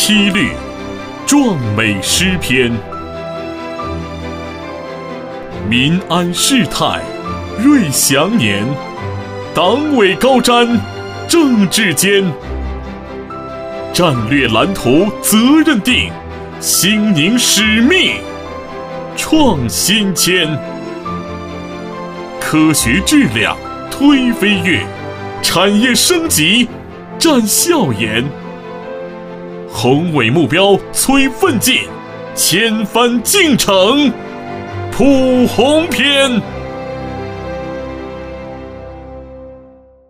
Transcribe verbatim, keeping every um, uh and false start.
七律，壮美诗篇。民安世态，瑞祥年。党委高瞻，政治坚。战略蓝图责任定，兴宁使命创新迁。科学质量推飞跃，产业升级展笑颜。宏伟目标催奋进，千帆竞程谱鸿篇。